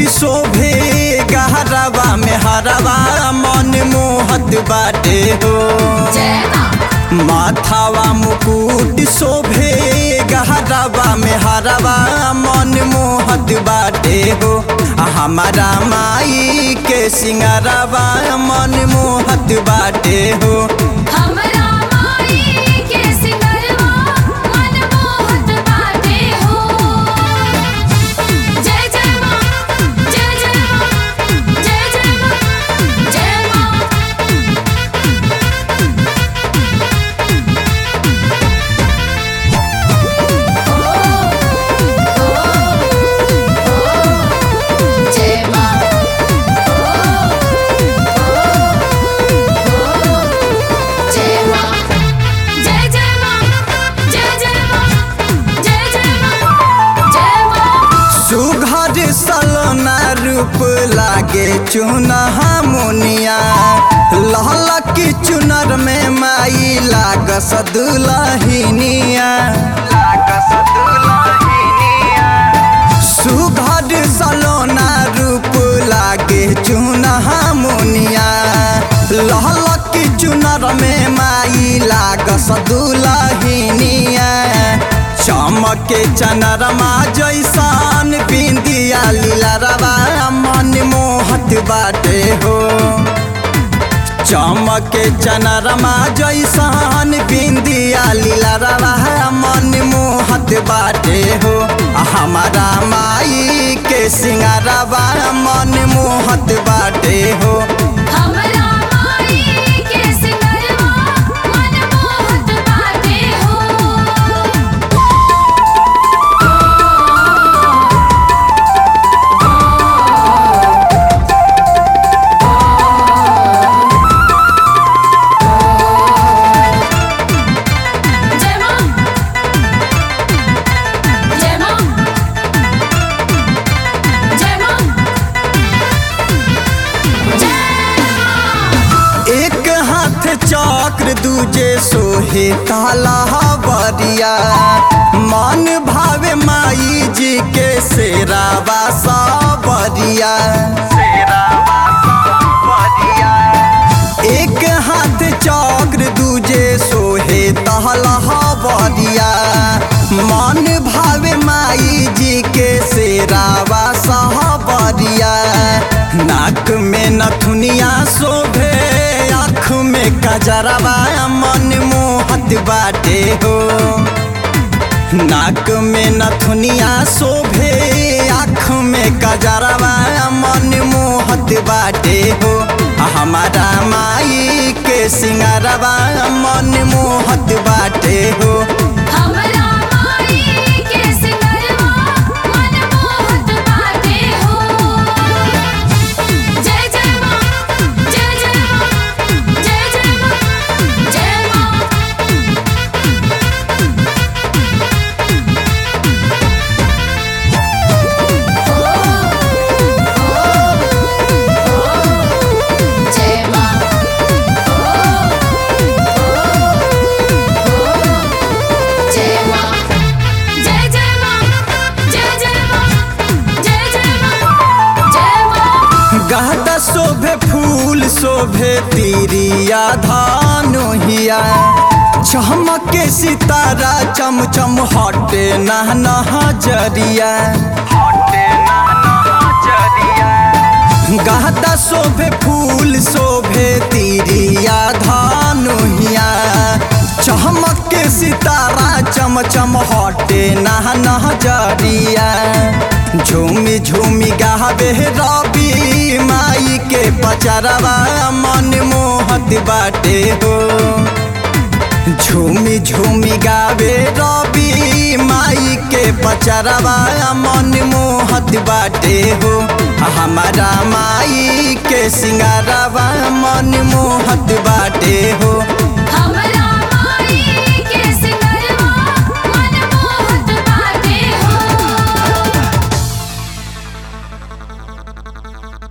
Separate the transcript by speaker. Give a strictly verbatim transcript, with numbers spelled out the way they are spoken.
Speaker 1: शोभे गहरवा में हरवा मन मोहत बाटे हो। माथावा मुकुट शोभे गहरवा में हरवा मन मोहत बाटे हो। हमारा माई के सिंगारवा मन मोहत बाटे हो।
Speaker 2: हमरा माई के सिंगारवा मन मोहत बाटे हो। जय जय माँ, जय जय माँ, जय जय माँ, जय माँ। जय माँ, जय माँ, जय जय माँ, जय जय माँ, जय जय माँ, जय माँ।
Speaker 1: सुघर सलोना रूप लागे चुनहा मुनिया, लहलक चुनर में माई लागस दुलहिनिया। सुघर सलोना रूप लागे चुनहा मुनिया, लहलक चुनर में माई लागस दुलहिनिया। चमके चनरमा जैसान बिंदिया लीलरवा मन मोहत बाटे हो। चमके चनरमा जैसान बिंदिया लीलरवा मन मोहत बाटे हो। हमारा माई के सिंगारवा मन मोहत बाटे हो।
Speaker 2: हमरा माई के सिंगारवा मन मोहत बाटे हो। जय माँ, जय माँ, जय माँ, जय माँ।
Speaker 1: एक हाथ चक्र दूजे सोहे काला बरिया, मन भावे माई जी के शेरावा सावरिया। एक हाथ चक्र दूजे सोहे तहला बरिया, मन भावे माई जी के शेरावा सावरिया। नाक में नथुनिया शोभे आँख में कजरवा मन मोहत बाटे हो। नाक में नथुनिया शोभे आँख में कजरवा मन मोहत बाटे हो। हमारा माई के सिंगारवा मन मोहत बाटे हो।
Speaker 2: हमरा माई के सिंगारवा मन मोहत बाटे हो। जय जय माँ, जय जय माँ, जय जय माँ, जय माँ। जय माँ, जय माँ, जय जय माँ, जय जय माँ, जय जय माँ, जय माँ।
Speaker 1: गहदा शोभे फूल शोभे तिरिया धानुहिया, चमके सितारा चम चम हटे नह नजरिया। गहदा शोभे फूल शोभे तिरिया धानुहिया, चमके सितारा चम चम हटे नह नजरिया। झूमी झूमी गावे रवि माई के पचरवा मन मोहत बाटे हो। झूमी झूमी गावे रवि माई के पचरवा मन मोहत बाटे हो। हमारा माई के सिंगारवा मन मोहत बाटे हो।